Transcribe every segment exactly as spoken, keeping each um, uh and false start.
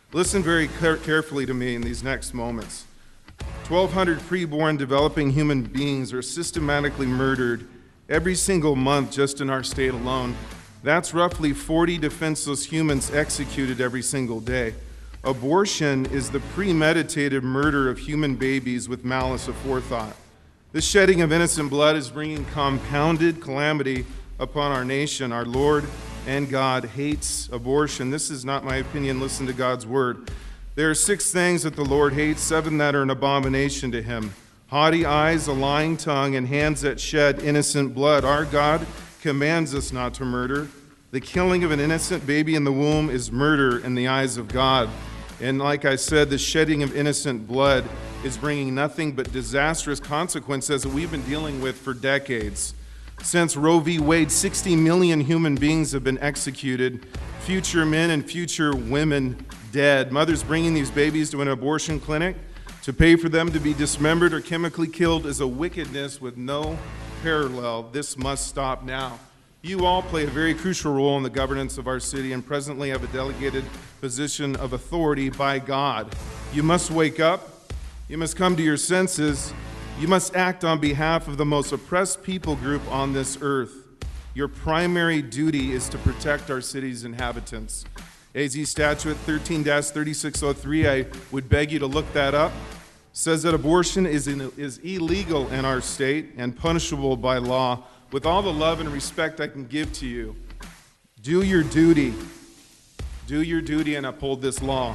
Listen very care- carefully to me in these next moments. twelve hundred preborn developing human beings are systematically murdered every single month just in our state alone. That's roughly forty defenseless humans executed every single day. Abortion is the premeditated murder of human babies with malice aforethought. This shedding of innocent blood is bringing compounded calamity upon our nation. Our Lord and God hates abortion. This is not my opinion. Listen to God's word. There are six things that the Lord hates, seven that are an abomination to him: haughty eyes, a lying tongue, and hands that shed innocent blood. Our God commands us not to murder. The killing of an innocent baby in the womb is murder in the eyes of God. And like I said, the shedding of innocent blood is bringing nothing but disastrous consequences that we've been dealing with for decades. Since Roe v. Wade, sixty million human beings have been executed, future men and future women dead. Mothers bringing these babies to an abortion clinic to pay for them to be dismembered or chemically killed is a wickedness with no parallel. This must stop now. You all play a very crucial role in the governance of our city and presently have a delegated position of authority by God. You must wake up. You must come to your senses. You must act on behalf of the most oppressed people group on this earth. Your primary duty is to protect our city's inhabitants. A Z Statute thirteen dash thirty-six oh three, I would beg you to look that up, says that abortion is, in, is illegal in our state and punishable by law. With all the love and respect I can give to you, do your duty. Do your duty and uphold this law.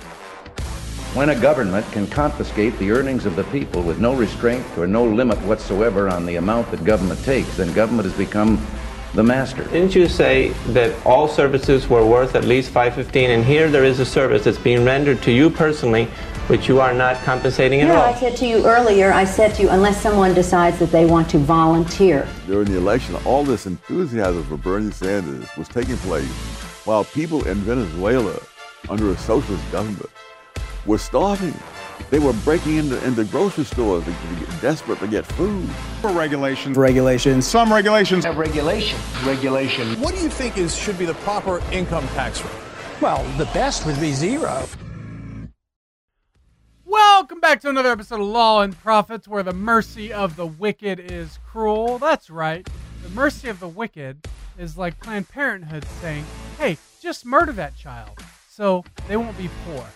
When a government can confiscate the earnings of the people with no restraint or no limit whatsoever on the amount that government takes, then government has become the master. Didn't you say that all services were worth at least five fifteen, and here there is a service that's being rendered to you personally, which you are not compensating at no, all? I said to you earlier, I said to you, unless someone decides that they want to volunteer. During the election, all this enthusiasm for Bernie Sanders was taking place while people in Venezuela, under a socialist government, were starving. They were breaking into, into grocery stores, to, to get desperate to get food. For regulations. Regulations. Some regulations. Have regulation. Regulation. What do you think is should be the proper income tax rate? Well, the best would be zero. Welcome back to another episode of Law and Prophets, where the mercy of the wicked is cruel. That's right. The mercy of the wicked is like Planned Parenthood saying, hey, just murder that child so they won't be poor.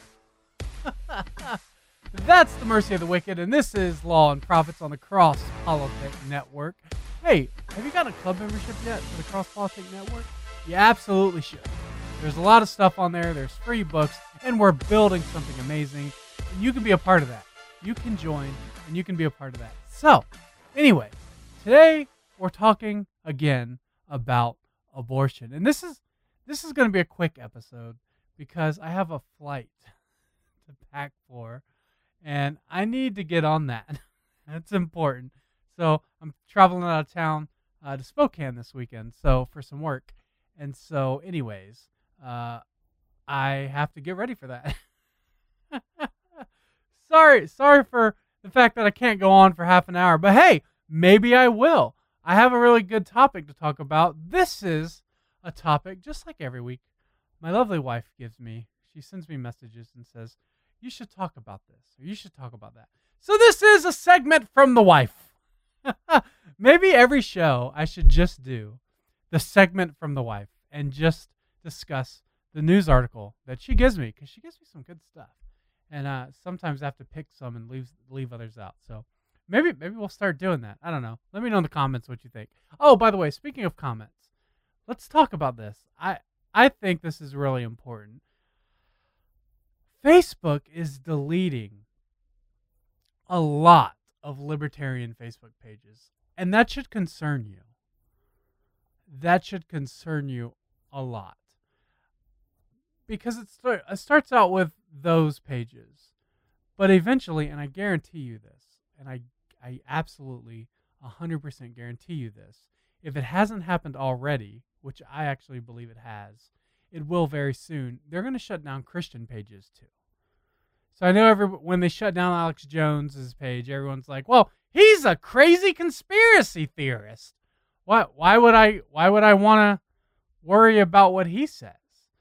That's the mercy of the wicked, and this is Law and Prophets on the Cross Politic Network. Hey, have you got a club membership yet for the Cross Politic Network? You absolutely should. There's a lot of stuff on there. There's free books, and we're building something amazing. And you can be a part of that. You can join, and you can be a part of that. So, anyway, today we're talking again about abortion, and this is this is going to be a quick episode because I have a flight to pack for. And I need to get on that. That's important. So I'm traveling out of town uh, to Spokane this weekend, so for some work. And so, anyways, uh, I have to get ready for that. sorry, sorry for the fact that I can't go on for half an hour, but hey, maybe I will. I have a really good topic to talk about. This is a topic, just like every week, my lovely wife gives me. She sends me messages and says, you should talk about this, or you should talk about that. So this is a segment from the wife. Maybe every show I should just do the segment from the wife and just discuss the news article that she gives me, because she gives me some good stuff. And uh, sometimes I have to pick some and leave leave others out. So maybe maybe we'll start doing that. I don't know. Let me know in the comments what you think. Oh, by the way, speaking of comments, let's talk about this. I I think this is really important. Facebook is deleting a lot of libertarian Facebook pages, and that should concern you. That should concern you a lot. Because it, start, it starts out with those pages, but eventually, and I guarantee you this, and I, I absolutely one hundred percent guarantee you this, if it hasn't happened already, which I actually believe it has, it will very soon, they're going to shut down Christian pages too. So I know every, when they shut down Alex Jones's page, everyone's like, well, he's a crazy conspiracy theorist. What? Why would I, why would I want to worry about what he says?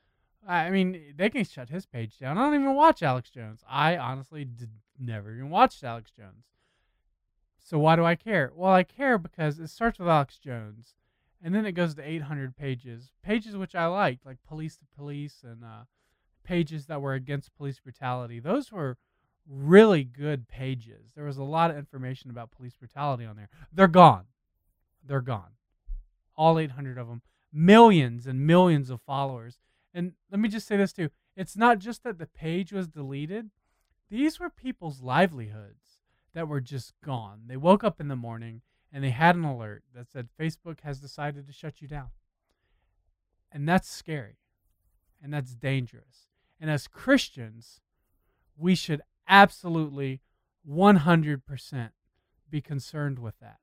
I mean, they can shut his page down. I don't even watch Alex Jones. I honestly did never even watched Alex Jones. So why do I care? Well, I care because it starts with Alex Jones, and then it goes to eight hundred pages, pages which I liked, like Police to Police and uh, pages that were against police brutality. Those were really good pages. There was a lot of information about police brutality on there. They're gone. They're gone. All eight hundred of them. Millions and millions of followers. And let me just say this too. It's not just that the page was deleted. These were people's livelihoods that were just gone. They woke up in the morning and they had an alert that said Facebook has decided to shut you down. And that's scary. And that's dangerous. And as Christians, we should absolutely one hundred percent be concerned with that.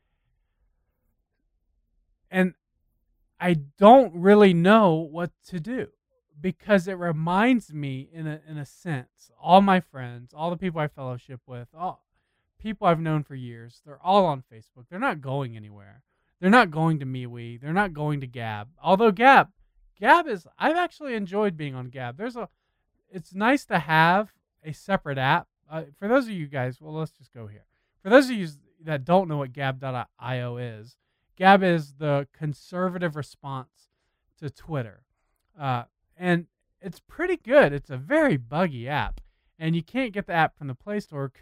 And I don't really know what to do because it reminds me, in a in a sense, all my friends, all the people I fellowship with, all people I've known for years, they're all on Facebook. They're not going anywhere. They're not going to MeWe. They're not going to Gab. Although Gab, Gab is, I've actually enjoyed being on Gab. There's a, it's nice to have a separate app. Uh, for those of you guys, well, let's just go here. For those of you that don't know what Gab dot io is, Gab is the conservative response to Twitter. Uh, and it's pretty good. It's a very buggy app. And you can't get the app from the Play Store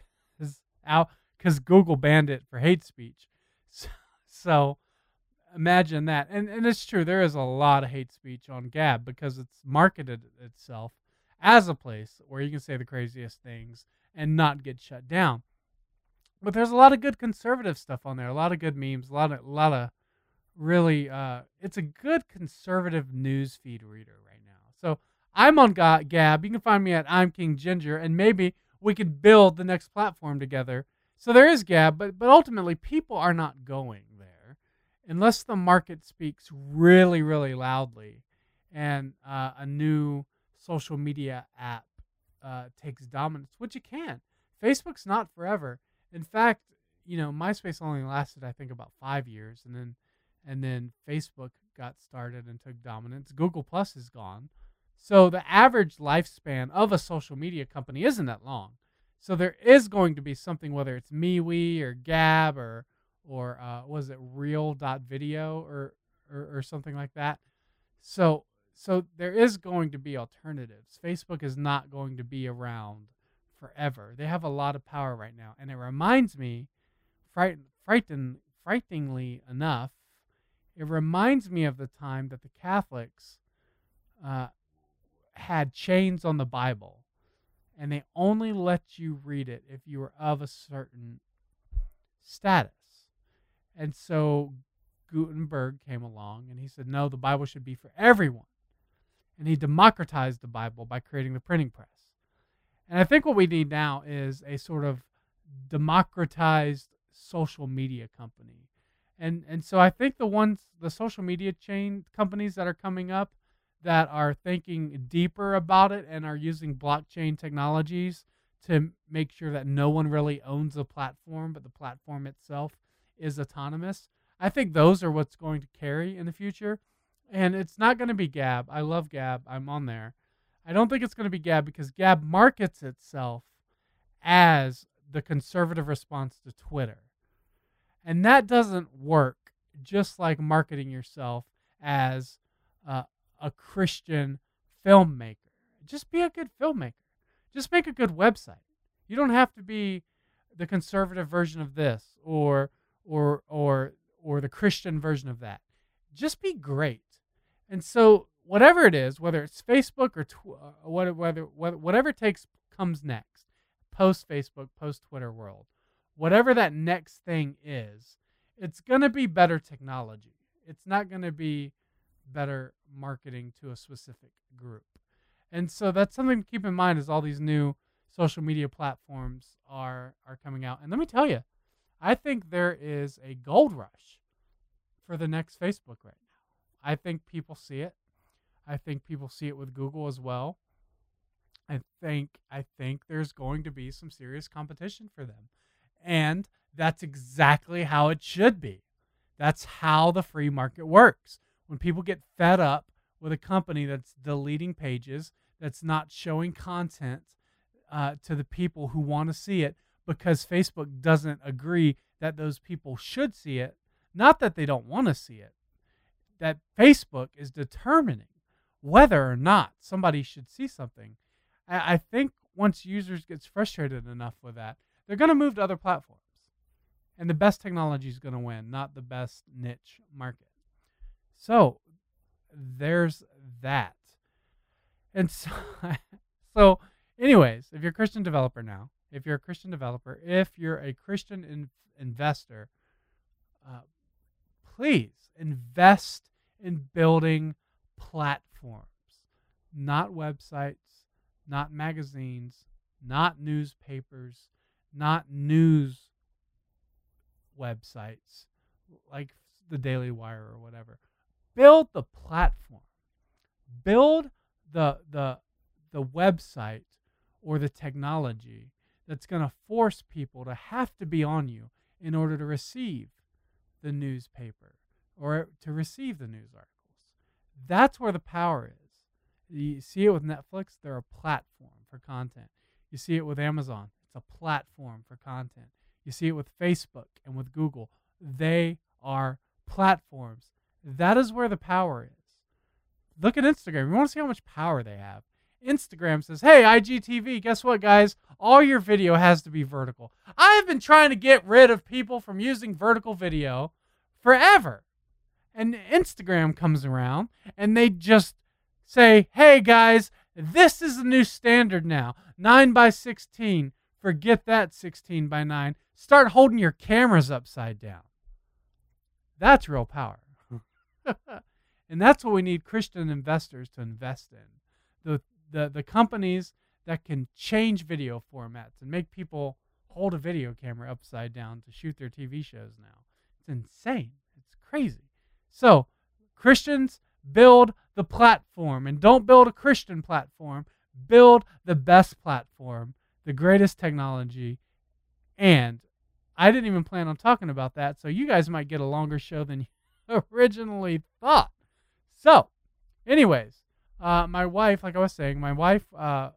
because Google banned it for hate speech. So, so imagine that. And, and it's true. There is a lot of hate speech on Gab because it's marketed itself as a place where you can say the craziest things and not get shut down. But there's a lot of good conservative stuff on there, a lot of good memes, a lot of, a lot of really, uh, it's a good conservative news feed reader right now. So I'm on Gab. You can find me at I'm King Ginger, and maybe we could build the next platform together. So there is Gab, but, but ultimately people are not going there unless the market speaks really, really loudly and uh, a new social media app uh, takes dominance, which it can. Facebook's not forever. In fact, you know, MySpace only lasted, I think, about five years, and then and then Facebook got started and took dominance. Google Plus is gone. So the average lifespan of a social media company isn't that long. So there is going to be something, whether it's MeWe or Gab or or uh, was it Real dot video or, or or something like that. So so there is going to be alternatives. Facebook is not going to be around forever. They have a lot of power right now. And it reminds me, fright, frighten, frighteningly enough, it reminds me of the time that the Catholics uh, had chains on the Bible. And they only let you read it if you were of a certain status. And so Gutenberg came along and he said, no, the Bible should be for everyone. And he democratized the Bible by creating the printing press. And I think what we need now is a sort of democratized social media company. And and so I think the ones, the social media chain companies that are coming up that are thinking deeper about it and are using blockchain technologies to make sure that no one really owns the platform, but the platform itself is autonomous, I think those are what's going to carry in the future. And it's not going to be Gab. I love Gab. I'm on there. I don't think it's going to be Gab because Gab markets itself as the conservative response to Twitter. And that doesn't work, just like marketing yourself as uh, a Christian filmmaker. Just be a good filmmaker. Just make a good website. You don't have to be the conservative version of this or or or or the Christian version of that. Just be great. And so whatever it is, whether it's Facebook or tw- uh, whether, whether whatever it takes comes next, post Facebook, post Twitter world, whatever that next thing is, it's going to be better technology. It's not going to be better marketing to a specific group. And so that's something to keep in mind as all these new social media platforms are are coming out. And let me tell you, I think there is a gold rush for the next Facebook right now. I think people see it. I think people see it with Google as well. I think I think there's going to be some serious competition for them. And that's exactly how it should be. That's how the free market works. When people get fed up with a company that's deleting pages, that's not showing content uh, to the people who want to see it because Facebook doesn't agree that those people should see it. Not that they don't want to see it, that Facebook is determining whether or not somebody should see something. I, I think once users gets frustrated enough with that, they're going to move to other platforms. And the best technology is going to win, not the best niche market. So there's that. And so, so anyways, if you're a Christian developer now, if you're a Christian developer, if you're a Christian in, investor, uh, please invest in building platforms, not websites, not magazines, not newspapers, not news websites like the Daily Wire or whatever. Build the platform. Build the the the website or the technology that's going to force people to have to be on you in order to receive the newspaper or to receive the news articles. That's where the power is. You see it with Netflix, they're a platform for content. You see it with Amazon, it's a platform for content. You see it with Facebook and with Google. They are platforms. That is where the power is. Look at Instagram. You want to see how much power they have. Instagram says, hey, I G T V, guess what, guys? All your video has to be vertical. I have been trying to get rid of people from using vertical video forever. And Instagram comes around, and they just say, hey, guys, this is the new standard now. nine by sixteen. Forget that sixteen by nine. Start holding your cameras upside down. That's real power. And that's what we need Christian investors to invest in. The, the, the companies that can change video formats and make people hold a video camera upside down to shoot their T V shows now. It's insane. It's crazy. So, Christians, build the platform. And don't build a Christian platform. Build the best platform, the greatest technology. And I didn't even plan on talking about that, so you guys might get a longer show than you originally thought. So, anyways, uh, my wife, like I was saying, my wife uh,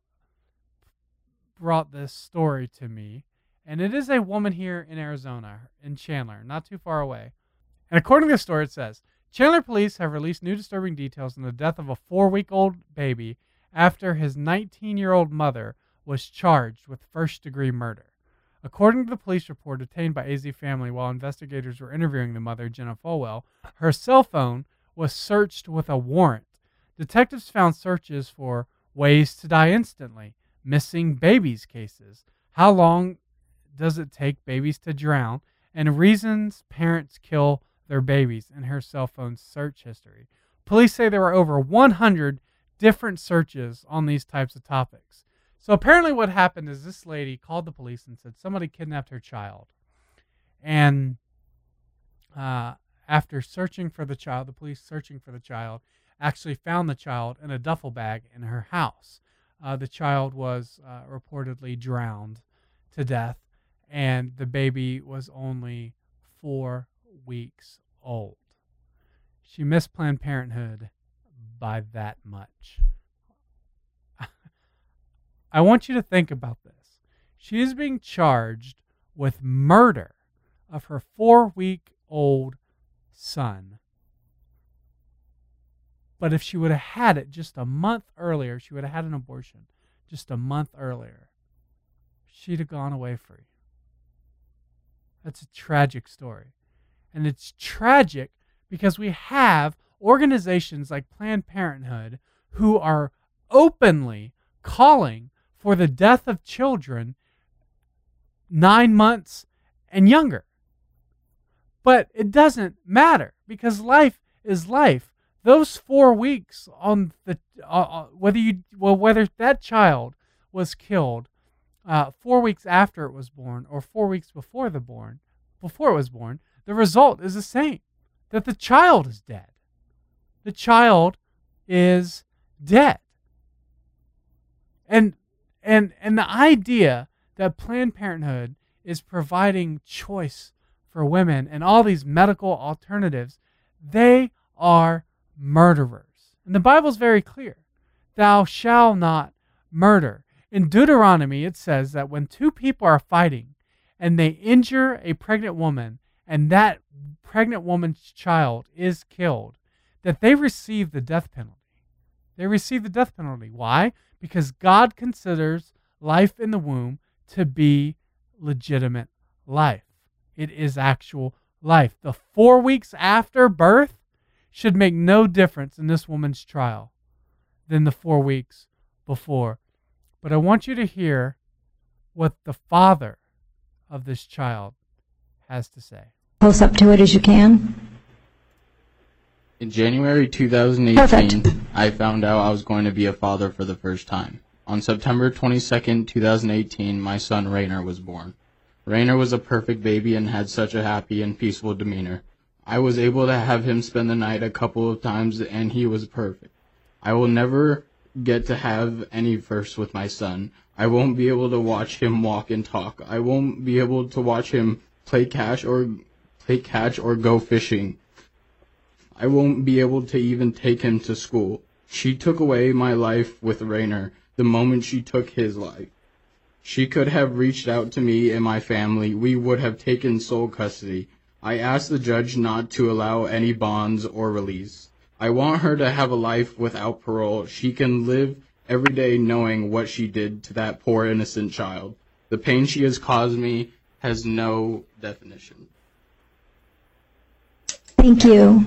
brought this story to me. And it is a woman here in Arizona, in Chandler, not too far away. And according to the story, it says, Chandler police have released new disturbing details on the death of a four-week-old baby after his nineteen-year-old mother was charged with first-degree murder. According to the police report obtained by A Z Family while investigators were interviewing the mother, Jenna Folwell, her cell phone was searched with a warrant. Detectives found searches for ways to die instantly, missing babies cases, how long does it take babies to drown, and reasons parents kill their babies in her cell phone search history. Police say there were over one hundred different searches on these types of topics. So apparently what happened is this lady called the police and said somebody kidnapped her child. And uh, after searching for the child, the police searching for the child, actually found the child in a duffel bag in her house. Uh, the child was uh, reportedly drowned to death, and the baby was only four weeks old. She missed Planned Parenthood by that much. I want you to think about this. She is being charged with murder of her four-week-old son. But if she would have had it just a month earlier, she would have had an abortion just a month earlier, she'd have gone away free. That's a tragic story. And it's tragic because we have organizations like Planned Parenthood who are openly calling for the death of children nine months and younger. But it doesn't matter because life is life. Those four weeks on the uh, whether you well whether that child was killed uh, four weeks after it was born or four weeks before the born before it was born, the result is the same. That the child is dead. The child is dead. And and and the idea that Planned Parenthood is providing choice for women and all these medical alternatives, they are murderers. And the Bible's very clear. Thou shalt not murder. In Deuteronomy, it says that when two people are fighting and they injure a pregnant woman and that pregnant woman's child is killed, that they receive the death penalty. They receive the death penalty. Why? Because God considers life in the womb to be legitimate life. It is actual life. The four weeks after birth should make no difference in this woman's trial than the four weeks before. But I want you to hear what the father of this child has to say. Close up to it as you can. In January two thousand eighteen, Perfect. I found out I was going to be a father for the first time. On September twenty-second, two thousand eighteen, my son Rainer was born. Rainer was a perfect baby and had such a happy and peaceful demeanor. I was able to have him spend the night a couple of times, and he was perfect. I will never get to have any firsts with my son. I won't be able to watch him walk and talk. I won't be able to watch him play catch or play catch or go fishing. I won't be able to even take him to school. She took away my life with Rainer the moment she took his life. She could have reached out to me and my family. We would have taken sole custody. I asked the judge not to allow any bonds or release. I want her to have a life without parole. She can live every day knowing what she did to that poor innocent child. The pain she has caused me has no definition. Thank you.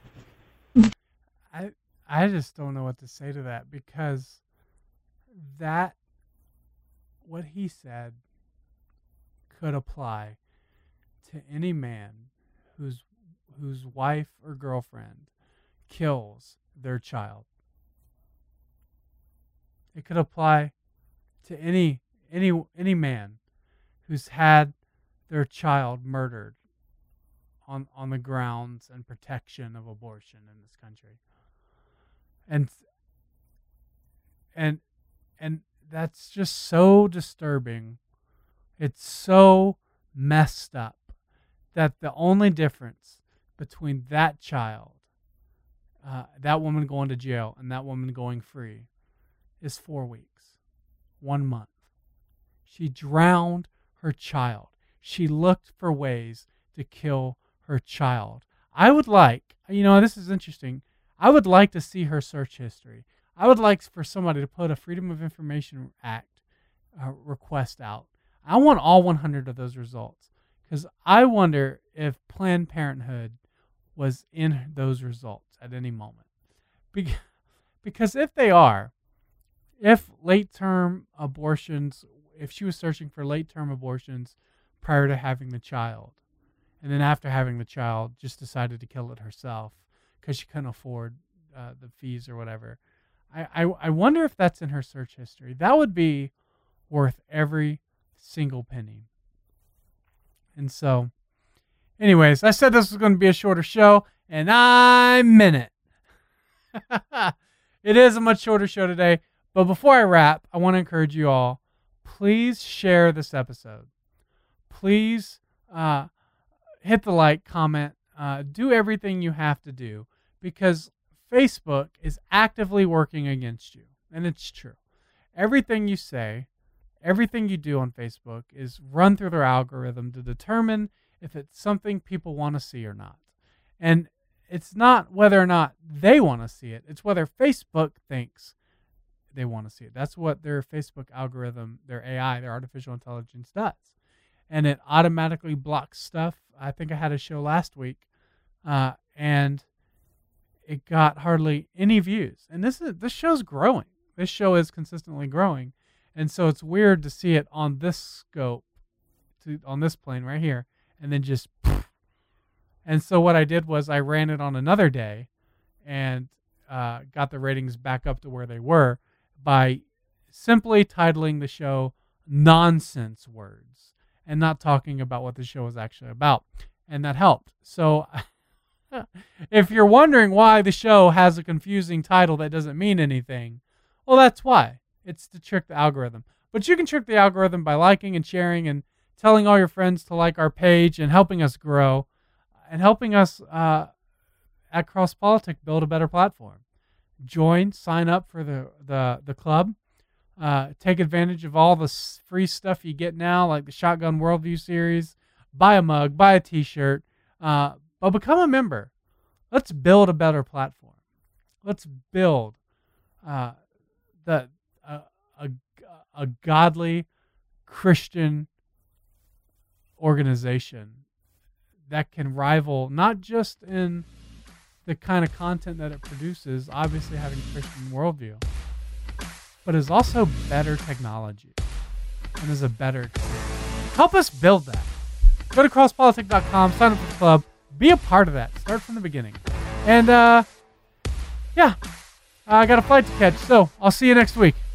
I I just don't know what to say to that, because that, what he said, could apply to any man whose whose wife or girlfriend kills their child. It could apply to any any any man who's had their child murdered on on the grounds and protection of abortion in this country. And and and that's just so disturbing. It's so messed up that the only difference between that child, uh, that woman going to jail and that woman going free, is four weeks, one month. She drowned her child. She looked for ways to kill her child. I would like, you know, this is interesting. I would like to see her search history. I would like for somebody to put a Freedom of Information Act uh, request out. I want all one hundred of those results, because I wonder if Planned Parenthood was in those results at any moment. Be- because if they are, if late-term abortions, if she was searching for late-term abortions prior to having the child, and then after having the child just decided to kill it herself because she couldn't afford uh, the fees or whatever, I, I, I wonder if that's in her search history. That would be worth every single penny. And so, anyways, I said this was going to be a shorter show, and I meant it. It is a much shorter show today, but before I wrap, I want to encourage you all, please share this episode. Please uh, hit the like, comment, uh, do everything you have to do, because Facebook is actively working against you, and it's true. Everything you say, everything you do on Facebook is run through their algorithm to determine if it's something people want to see or not. And it's not whether or not they want to see it, it's whether Facebook thinks they want to see it. That's what their Facebook algorithm, their A I, their artificial intelligence does. And it automatically blocks stuff. I think I had a show last week, uh, and it got hardly any views. And this is this show's growing. This show is consistently growing. And so it's weird to see it on this scope, to, on this plane right here, and then just poof. And so what I did was I ran it on another day and uh, got the ratings back up to where they were by simply titling the show Nonsense Words and not talking about what the show is actually about. And that helped. So if you're wondering why the show has a confusing title that doesn't mean anything, well, that's why. It's to trick the algorithm. But you can trick the algorithm by liking and sharing and telling all your friends to like our page and helping us grow and helping us uh, at Cross Politic build a better platform. join, sign up for the, the, the club. Uh, take advantage of all the s- free stuff you get now, like the Shotgun Worldview series. Buy a mug, buy a t-shirt, uh, but become a member. Let's build a better platform. Let's build uh, the uh, a, a godly Christian organization that can rival not just in the kind of content that it produces, obviously having a Christian worldview, but is also better technology and is a better experience. Help us build that. Go to cross politic dot com, sign up for the club, be a part of that. Start from the beginning. And, uh, yeah, I got a flight to catch, so I'll see you next week.